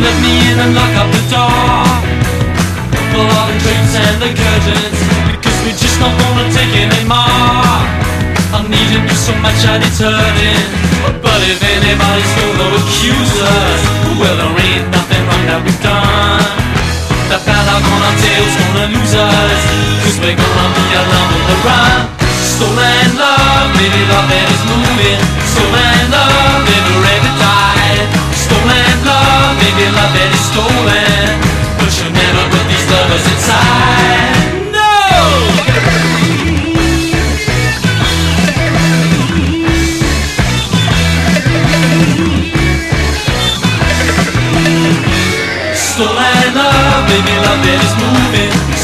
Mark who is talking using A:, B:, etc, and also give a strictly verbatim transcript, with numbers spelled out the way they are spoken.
A: let me in and lock up the door. Pull all the drapes and the curtains, because we're just not gonna take it anymore. I need him so much that it's hurting. But if anybody's gonna accuse us, well, there ain't nothing wrong that we've done. That bad dog on our tail's gonna lose us, cause we're gonna be alone on the run. Stolen love, maybe love that is moving. Stolen love, never ever died. Stolen love, maybe love that is stolen, but you'll never put these lovers inside. No! Stolen love, maybe love that is moving.